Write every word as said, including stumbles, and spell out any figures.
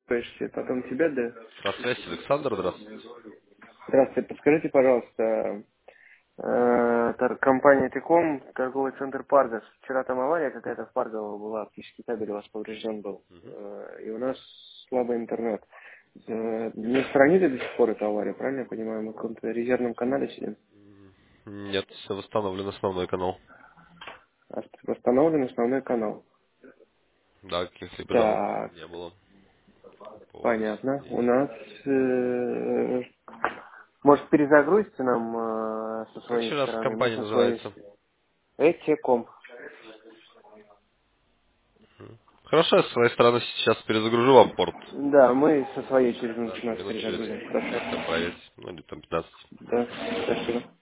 Слышите, потом тебя, да? На связи Александр, здравствуйте. Здравствуйте, подскажите, пожалуйста, э, тор- компания Тиком, торговый центр Паргас. Вчера там авария какая-то в Паргово была, оптический кабель у вас поврежден был. Мгм. Э, И у нас слабый интернет. Э, Не устранили до сих пор эту аварию, правильно я понимаю? Мы в каком-то резервном канале сидим. Нет, все восстановлен основной канал. А Восстановлен основной канал. Да, каких-либо жалоб Так, не было по поводу понятно. У соединения. нас, э, может, перезагрузите нам э, со Как своей еще раз стороны? Мы компания со своей... называется? Этиком. Мгм. Хорошо, я с своей стороны сейчас перезагружу вам порт. Да, мы со своей через минут Да, пятнадцать минут через перезагрузим. Хорошо. десять отправить, ну или там пятнадцать. Да, спасибо.